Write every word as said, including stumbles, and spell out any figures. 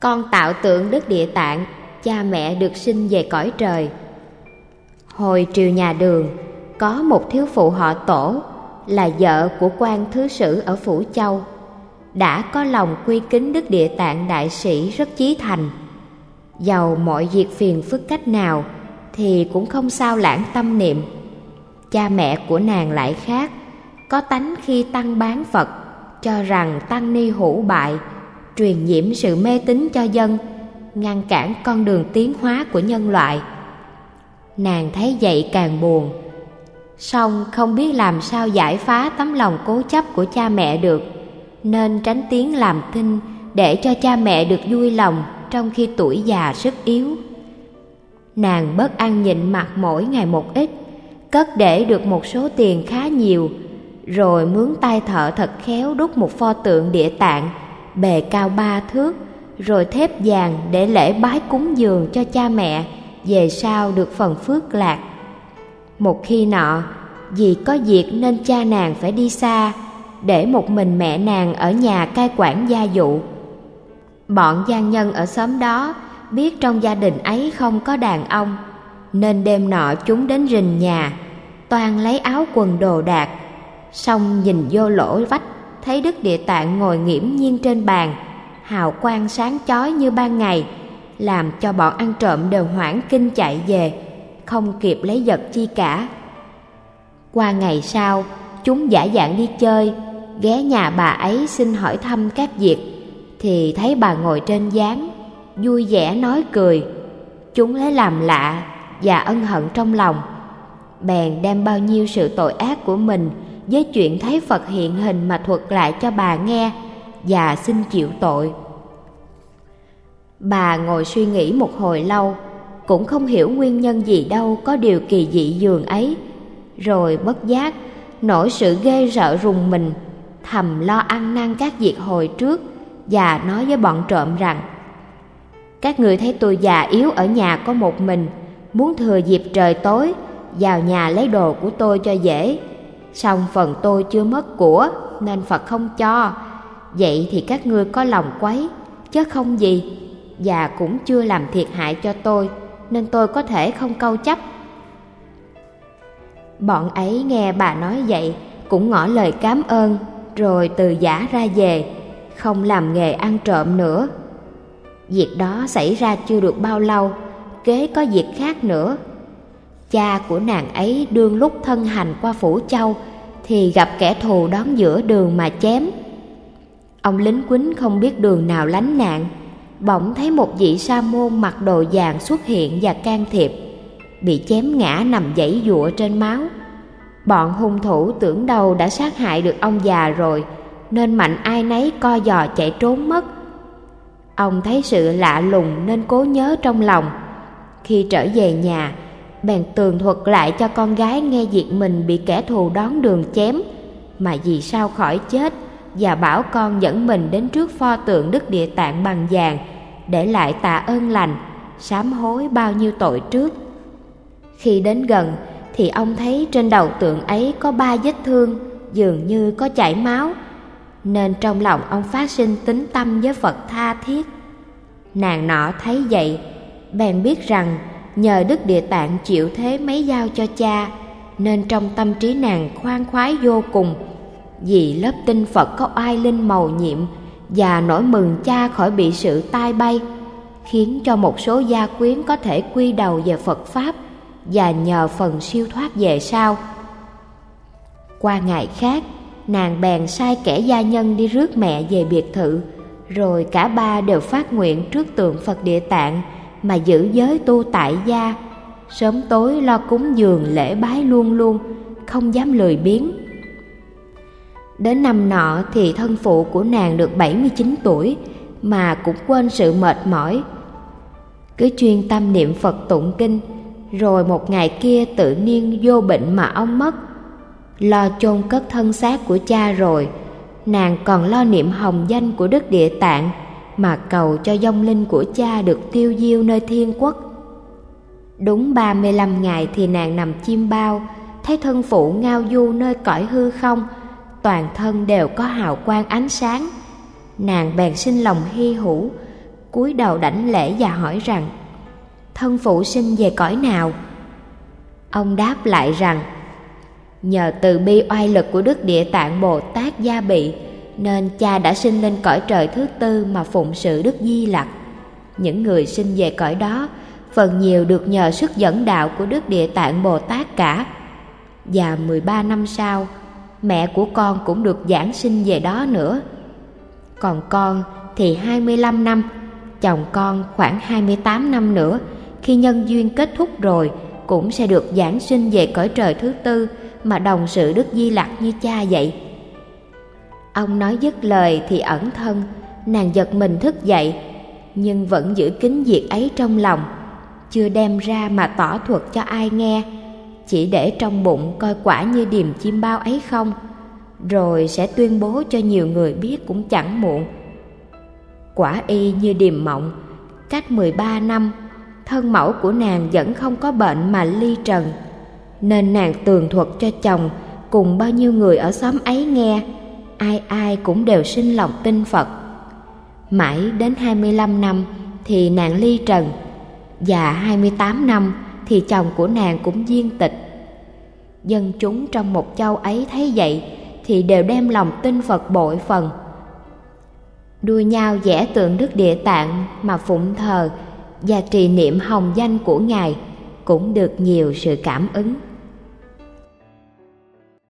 Con tạo tượng Đức Địa Tạng, cha mẹ được sinh về cõi trời. Hồi triều nhà Đường, có một thiếu phụ họ Tổ, là vợ của quan thứ sử ở Phủ Châu, đã có lòng quy kính Đức Địa Tạng đại sĩ rất chí thành. Dầu mọi việc phiền phức cách nào thì cũng không sao lãng tâm niệm. Cha mẹ của nàng lại khác, có tánh khi tăng bán Phật, cho rằng tăng ni hữu bại, truyền nhiễm sự mê tín cho dân, ngăn cản con đường tiến hóa của nhân loại. Nàng thấy vậy càng buồn, song không biết làm sao giải phá tấm lòng cố chấp của cha mẹ được, nên tránh tiếng làm thinh để cho cha mẹ được vui lòng trong khi tuổi già sức yếu. Nàng bớt ăn nhịn mặc mỗi ngày một ít, cất để được một số tiền khá nhiều, rồi mướn tay thợ thật khéo đúc một pho tượng Địa Tạng bề cao ba thước, rồi thép vàng để lễ bái cúng dường cho cha mẹ về sau được phần phước lạc. Một khi nọ, vì có việc nên cha nàng phải đi xa, để một mình mẹ nàng ở nhà cai quản gia vụ. Bọn gian nhân ở xóm đó biết trong gia đình ấy không có đàn ông, nên đêm nọ chúng đến rình nhà, toan lấy áo quần đồ đạc. Xong nhìn vô lỗ vách, thấy Đức Địa Tạng ngồi nghiễm nhiên trên bàn, hào quang sáng chói như ban ngày, làm cho bọn ăn trộm đều hoảng kinh chạy về, không kịp lấy vật chi cả. Qua ngày sau, chúng giả dạng đi chơi, ghé nhà bà ấy xin hỏi thăm các việc, thì thấy bà ngồi trên gián, vui vẻ nói cười. Chúng lấy làm lạ và ân hận trong lòng, bèn đem bao nhiêu sự tội ác của mình với chuyện thấy Phật hiện hình mà thuật lại cho bà nghe, và xin chịu tội. Bà ngồi suy nghĩ một hồi lâu, cũng không hiểu nguyên nhân gì đâu có điều kỳ dị dường ấy, rồi bất giác nổi sự ghê sợ rùng mình, thầm lo ăn năn các việc hồi trước, và nói với bọn trộm rằng: các người thấy tôi già yếu ở nhà có một mình, muốn thừa dịp trời tối vào nhà lấy đồ của tôi cho dễ. Song phần tôi chưa mất của, nên Phật không cho. Vậy thì các ngươi có lòng quấy, chứ không gì, và cũng chưa làm thiệt hại cho tôi, nên tôi có thể không câu chấp. Bọn ấy nghe bà nói vậy, cũng ngỏ lời cám ơn, rồi từ giã ra về, không làm nghề ăn trộm nữa. Việc đó xảy ra chưa được bao lâu, kế có việc khác nữa. Cha của nàng ấy đương lúc thân hành qua Phủ Châu, thì gặp kẻ thù đón giữa đường mà chém. Ông lính quýnh không biết đường nào lánh nạn, bỗng thấy một vị sa môn mặc đồ vàng xuất hiện và can thiệp, bị chém ngã nằm giãy giụa trên máu. Bọn hung thủ tưởng đâu đã sát hại được ông già rồi, nên mạnh ai nấy co giò chạy trốn mất. Ông thấy sự lạ lùng nên cố nhớ trong lòng. Khi trở về nhà, bèn tường thuật lại cho con gái nghe việc mình bị kẻ thù đón đường chém, mà vì sao khỏi chết, và bảo con dẫn mình đến trước pho tượng Đức Địa Tạng bằng vàng, để lại tạ ơn lành, sám hối bao nhiêu tội trước. Khi đến gần thì ông thấy trên đầu tượng ấy có ba vết thương, dường như có chảy máu, nên trong lòng ông phát sinh tín tâm với Phật tha thiết. Nàng nọ thấy vậy, bèn biết rằng nhờ Đức Địa Tạng chịu thế mấy giao cho cha, nên trong tâm trí nàng khoan khoái vô cùng, vì lớp tin Phật có oai linh mầu nhiệm, và nỗi mừng cha khỏi bị sự tai bay, khiến cho một số gia quyến có thể quy đầu về Phật Pháp, và nhờ phần siêu thoát về sau. Qua ngày khác, nàng bèn sai kẻ gia nhân đi rước mẹ về biệt thự, rồi cả ba đều phát nguyện trước tượng Phật Địa Tạng mà giữ giới tu tại gia, sớm tối lo cúng dường lễ bái luôn luôn, không dám lười biếng. Đến năm nọ thì thân phụ của nàng được bảy mươi chín tuổi, mà cũng quên sự mệt mỏi, cứ chuyên tâm niệm Phật tụng kinh. Rồi một ngày kia tự nhiên vô bệnh mà ông mất. Lo chôn cất thân xác của cha rồi, nàng còn lo niệm hồng danh của Đức Địa Tạng, mà cầu cho vong linh của cha được tiêu diêu nơi thiên quốc. Đúng ba mươi lăm ngày thì nàng nằm chiêm bao, thấy thân phụ ngao du nơi cõi hư không, toàn thân đều có hào quang ánh sáng. Nàng bèn sinh lòng hy hữu, cúi đầu đảnh lễ và hỏi rằng: thân phụ sinh về cõi nào? Ông đáp lại rằng: nhờ từ bi oai lực của Đức Địa Tạng Bồ Tát gia bị, nên cha đã sinh lên cõi trời thứ tư mà phụng sự Đức Di Lặc. Những người sinh về cõi đó phần nhiều được nhờ sức dẫn đạo của Đức Địa Tạng Bồ Tát cả. Và mười ba năm sau, mẹ của con cũng được giảng sinh về đó nữa. Còn con thì hai mươi lăm năm, chồng con khoảng hai mươi tám năm nữa, khi nhân duyên kết thúc rồi, cũng sẽ được giảng sinh về cõi trời thứ tư mà đồng sự Đức Di Lặc như cha vậy. Ông nói dứt lời thì ẩn thân, nàng giật mình thức dậy, nhưng vẫn giữ kín việc ấy trong lòng, chưa đem ra mà tỏ thuật cho ai nghe, chỉ để trong bụng coi quả như điềm chim bao ấy không, rồi sẽ tuyên bố cho nhiều người biết cũng chẳng muộn. Quả y như điềm mộng, cách mười ba năm, thân mẫu của nàng vẫn không có bệnh mà ly trần, nên nàng tường thuật cho chồng cùng bao nhiêu người ở xóm ấy nghe, ai ai cũng đều sinh lòng tin Phật. Mãi đến hai mươi lăm năm thì nàng ly trần, và hai mươi tám năm thì chồng của nàng cũng viên tịch. Dân chúng trong một châu ấy thấy vậy thì đều đem lòng tin Phật bội phần, đua nhau vẽ tượng Đức Địa Tạng mà phụng thờ và trì niệm hồng danh của Ngài, cũng được nhiều sự cảm ứng.